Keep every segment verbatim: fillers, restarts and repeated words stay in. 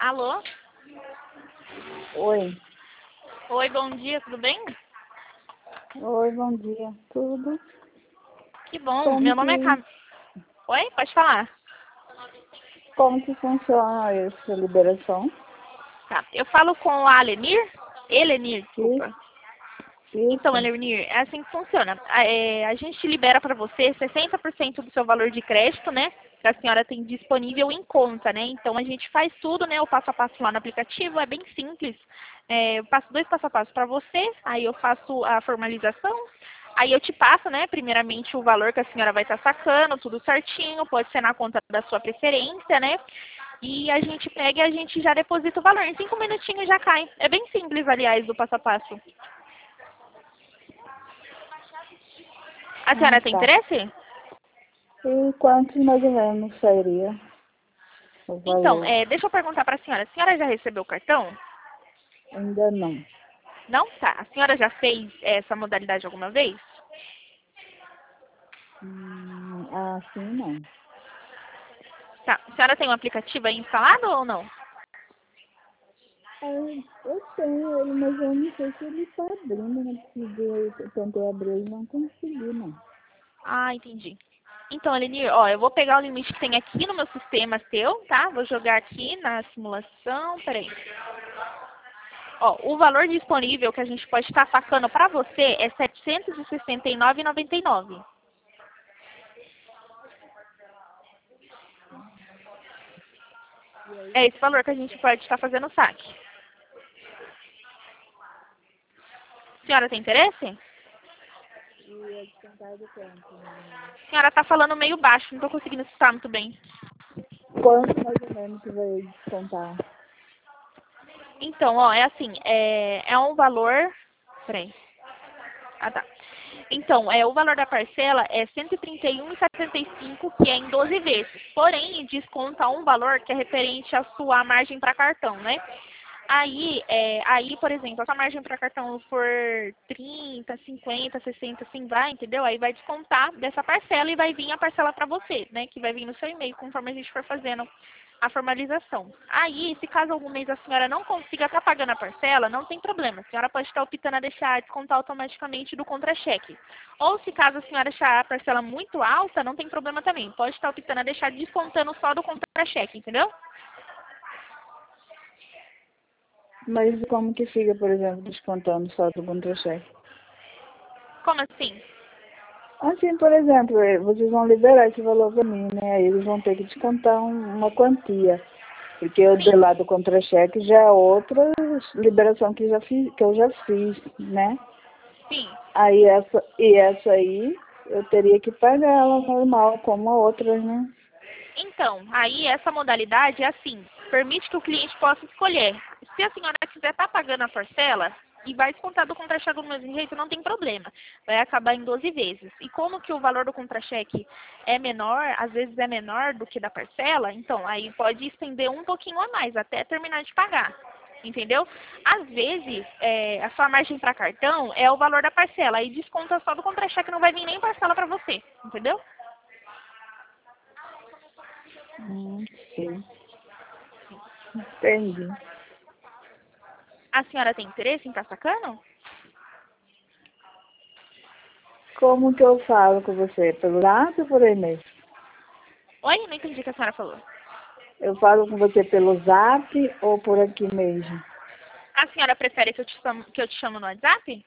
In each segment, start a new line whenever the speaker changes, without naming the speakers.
Alô?
Oi.
Oi, bom dia, tudo bem?
Oi, bom dia. Tudo?
Que bom,
Como
meu nome é
que,
Cam... Oi, pode falar.
como que funciona essa liberação?
Tá, eu falo com a Alenir? Elenir,
Isso,
desculpa. Então,
isso.
Elenir, é assim que funciona. A, é, a gente libera para você sessenta por cento do seu valor de crédito, né? Que a senhora tem disponível em conta, né? Então, a gente faz tudo, né? O passo a passo lá no aplicativo, é bem simples. É, eu passo dois passo a passo para você, aí eu faço a formalização, aí eu te passo, né? Primeiramente, o valor que a senhora vai estar sacando, tudo certinho, pode ser na conta da sua preferência, né? E a gente pega e a gente já deposita o valor. Em cinco minutinhos já cai. É bem simples, aliás, o passo a passo. A
Ah,
senhora tem
tá.
interesse?
E quanto mais ou menos seria o
Então,
valor?
é, deixa eu perguntar para a senhora. A senhora já recebeu o cartão?
Ainda não.
Não? Tá. A senhora já fez essa modalidade alguma vez?
Hum, ah, sim, não.
Tá. A senhora tem um aplicativo aí instalado ou não?
Ah, eu tenho ele, mas eu não sei se ele está abrindo, né? Porque eu tentei abrir e não consegui, não.
Ah, entendi. Então, Elenir, ó, eu vou pegar o limite que tem aqui no meu sistema seu, tá? Vou jogar aqui na simulação. Peraí. Ó, o valor disponível que a gente pode estar sacando para você é setecentos e sessenta e nove reais e noventa e nove centavos. É esse valor que a gente pode estar fazendo o saque. A senhora tem interesse?
E é descontado quanto?
A senhora está falando meio baixo, não estou conseguindo escutar muito bem.
Quanto mais ou menos que vai descontar?
Então, ó, é assim, é, é um valor. Peraí. Ah, tá. Então, é, o valor da parcela é cento e trinta e um reais e setenta e cinco centavos, que é em doze vezes. Porém, desconta um valor que é referente à sua margem para cartão, né? Aí, é, aí, por exemplo, a sua margem para cartão for trinta, cinquenta, sessenta, assim vai, entendeu? Aí vai descontar dessa parcela e vai vir a parcela para você, né? Que vai vir no seu e-mail, conforme a gente for fazendo a formalização. Aí, se caso algum mês a senhora não consiga estar pagando a parcela, não tem problema. A senhora pode estar optando a deixar descontar automaticamente do contra-cheque. Ou se caso a senhora achar a parcela muito alta, não tem problema também. Pode estar optando a deixar descontando só do contra-cheque, entendeu?
Mas como que fica, por exemplo, descontando só do contra-cheque?
Como assim?
Assim, por exemplo, eh, vocês vão liberar esse valor para mim, né? Aí eles vão ter que descontar um- uma quantia. Porque o de
Sim,
lá do contra-cheque já é outra liberação que, já fiz, que eu já fiz, né?
sim.
Aí essa, e essa aí eu teria que pagar ela normal, como a outra, né?
Então, aí essa modalidade é assim, permite que o cliente possa escolher. Se a senhora quiser estar pagando a parcela e vai descontar do contra-cheque do mesmo jeito, não tem problema. Vai acabar em doze vezes. E como que o valor do contra-cheque é menor, às vezes é menor do que da parcela, então aí pode estender um pouquinho a mais, até terminar de pagar. Entendeu? Às vezes, é, a sua margem para cartão é o valor da parcela, aí desconta só do contra-cheque, não vai vir nem parcela para você. Entendeu?
Hum, sim, entendi.
A senhora tem interesse em estar sacando?
Como que eu falo com você? Pelo zap ou por e-mail?
Oi? Não entendi o que a senhora falou.
Eu falo com você pelo zap ou por aqui mesmo?
A senhora prefere que eu te chamo, que eu te chamo no WhatsApp?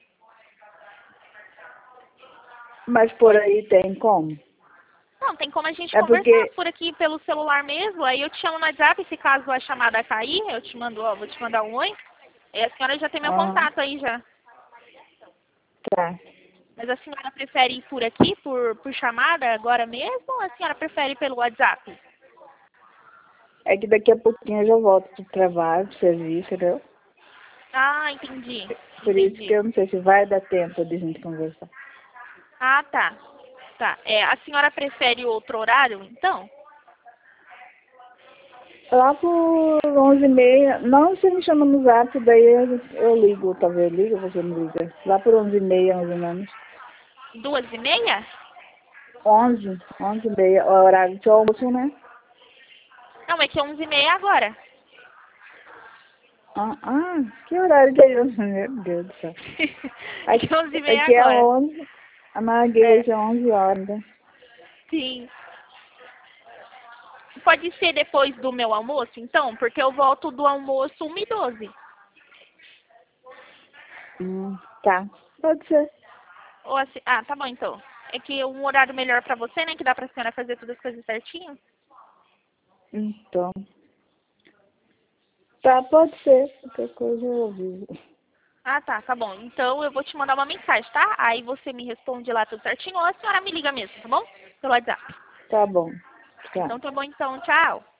Mas por aí tem como?
Não, tem como a gente
É porque,
conversar por aqui pelo celular mesmo. Aí eu te chamo no WhatsApp, se caso a chamada cair, eu te mando, ó, vou te mandar um oi. E a senhora já tem meu
aham,
contato aí já.
tá.
Mas a senhora prefere ir por aqui, por, por chamada agora mesmo, ou a senhora prefere pelo WhatsApp?
É que daqui a pouquinho eu já volto pro trabalho, pro serviço, entendeu?
Ah, entendi.
Por isso que
Entendi.
eu não sei se vai dar tempo de a gente conversar.
Ah, tá. Tá. É, a senhora prefere outro horário, então?
Lá por onze e meia, não, você me chama no zap, daí eu, eu ligo, talvez eu ligo, você me liga. Lá por onze e meia, mais ou menos.
Duas e meia?
Onze, onze e meia, o horário de almoço, né?
Não, é que é onze e meia agora.
Ah, ah, que horário que é isso? Meu Deus do céu. Aqui,
Que onze e meia
aqui é
agora.
onze. A Marguerite é onze horas. Né?
Sim. Pode ser depois do meu almoço, então? Porque eu volto do almoço uma e doze.
Hum, tá. Pode ser.
Ou assim, ah, tá bom então. É que um horário melhor pra você, né? Que dá pra senhora fazer todas as coisas certinho.
Então. Tá, pode ser. Qualquer coisa eu aviso.
Ah, tá, tá bom. Então eu vou te mandar uma mensagem, tá? Aí você me responde lá tudo certinho ou a senhora me liga mesmo, tá bom? Pelo WhatsApp.
Tá bom. Tá.
Então tá bom então, tchau.